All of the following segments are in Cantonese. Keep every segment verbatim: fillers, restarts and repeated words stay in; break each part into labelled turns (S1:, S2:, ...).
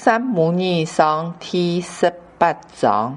S1: 三摩尼上第十八章，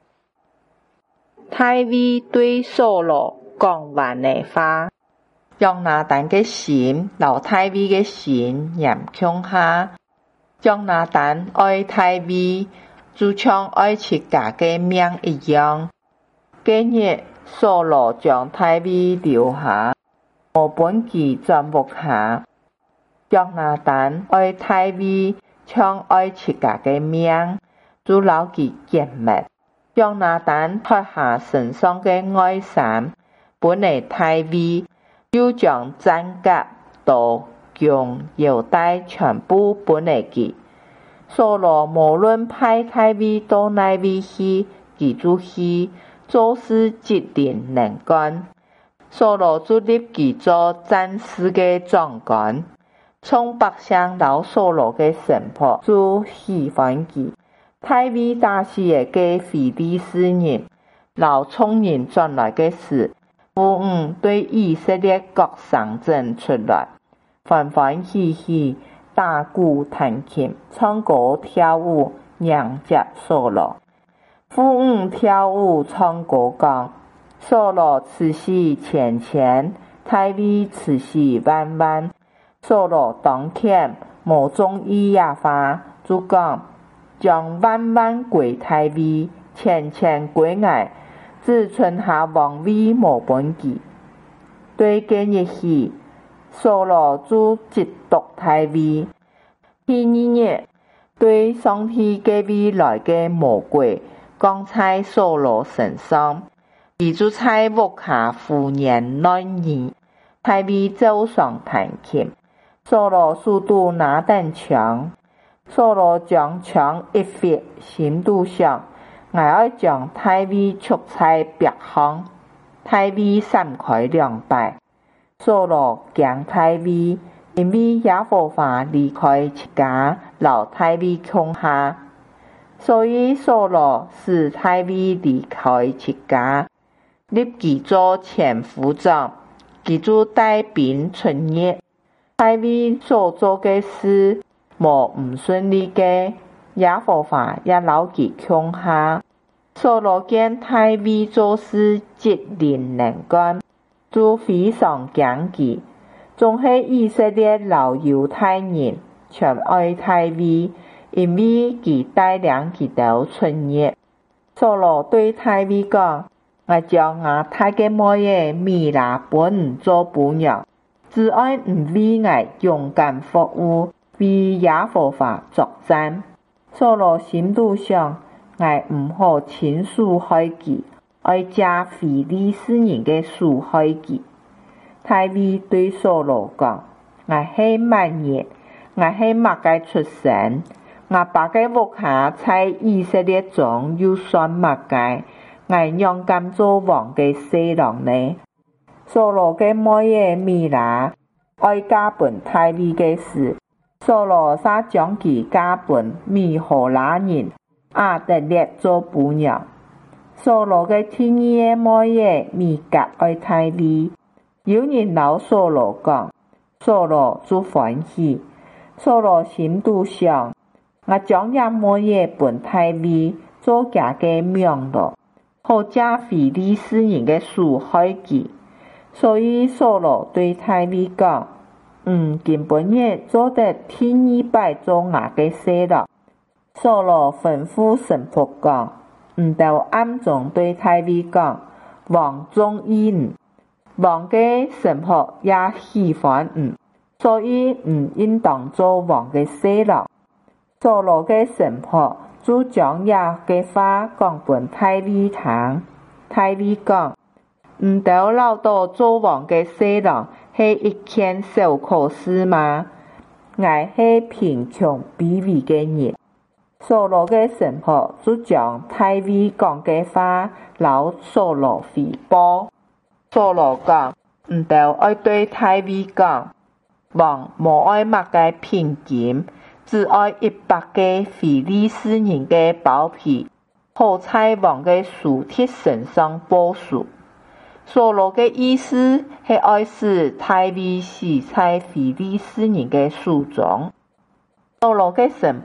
S1: 太尉对所罗讲完的话，將那旦嘅心，留太尉嘅心嚴強下，將那旦愛太尉，就像愛自家嘅命一樣。今日所羅將太尉留下，無本其轉服下，將那旦愛太尉，像愛自家嘅命，就留其結滅。將那旦脫下身上嘅外衫，本嚟太尉，又將戰甲、刀、弓、腰帶全部本嚟佢。所羅無論派太尉到哪位去，佢就去，做事機靈能幹。所羅就立佢做戰士嘅長官。從百姓到所羅嘅神僕就喜歡佢。太尉打死嘅非利士人，老從人轉來嘅事，婦女對以色列各省鎮出來，歡歡喜喜，打鼓彈琴，唱歌跳舞，迎接所羅。婦女跳舞唱歌講，所羅慈禧千千，太尉慈禧萬萬。所羅當天無中意也話，就講將萬萬歸太尉，千千歸我，只存下王位無本佢。對今日起，所羅就嫉妒太尉。第二日，對上帝給予來嘅魔鬼降在所羅身上，佢就在屋下胡言亂語。太尉走上彈琴。所羅速度拿等槍，所羅將槍一揮，心度想，我要將太尉束在壁上。太尉閃開兩敗，所羅驚太尉，因為耶和華離開自家，留太尉窮下，所以所羅使太尉離開自家，立佢做前府長，佢就帶兵出入。太尉所做嘅事無唔順利嘅，耶和華也留佢窮下。所羅見太尉做事機靈能幹，就非常驚佢。總係以色列老猶太人全愛太尉，因為佢帶領佢哋出入。所羅對太尉講：我將我太嘅妹米拉本做伴娘。只愛唔為我勇敢服務，為耶和華作戰。所羅心度想，我唔好親手害佢，愛借非利士人嘅手害佢。太尉對所羅講：我係萬人，我係乜嘅出身，我爸嘅屋下在以色列中又算乜嘅，我勇敢做王嘅細郎呢？所羅嘅妹米拉愛嫁本太尉嘅事，所羅才將佢嫁本米荷拉人亞得列做伴娘。所羅嘅第二個妹米甲愛太尉，有人老所羅講，所羅就歡喜。所羅心度想，我將也妹本太尉做家嘅名落，好借非利士人嘅手害佢。所以所羅對太尉講：嗯，今本日做得天二百做我嘅細郎。所羅吩咐神僕講：唔到暗中對太尉講，王中意唔，王嘅神僕也喜歡唔，所以唔應當做王嘅細郎。所羅嘅神僕就將也嘅話講本太尉聽。太尉講：唔到老多做王嘅細郎係一件小可事嗎？我係貧窮卑微嘅人。所羅嘅神僕就將太尉講嘅話留所羅回報。所羅講：唔到愛對太尉講，王無愛乜嘅聘金，只愛一百個非利士人嘅包皮，好在王嘅屍體身上報數。所羅嘅意思係愛使太尉死在非利士人嘅手中。所羅嘅神僕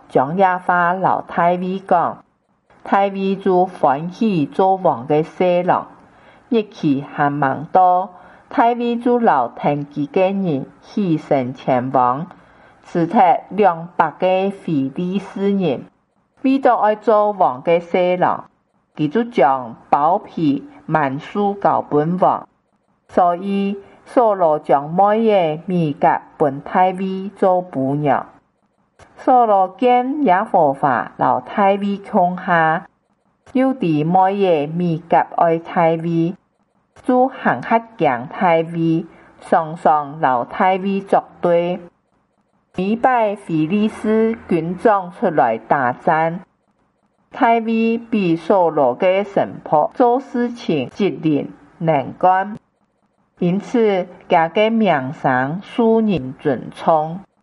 S1: 將野花老大衛講，大衛就歡喜做王嘅細郎，日期還蠻多，大衛就留田幾個人起身前往，刺殺兩百個非利士人，為咗愛做王嘅細郎，佢就將包皮萬數交本王，所以掃羅將每個米甲本大衛做伴娘。掃羅見耶和華老大衛恐嚇，又佇每個米甲愛大衛，就行黑驚大衛，常常老大衛作對。每擺非利士軍長出來打仗，大衛比掃羅嘅臣僕做事情機靈能幹，因此佢嘅名聲受人尊崇。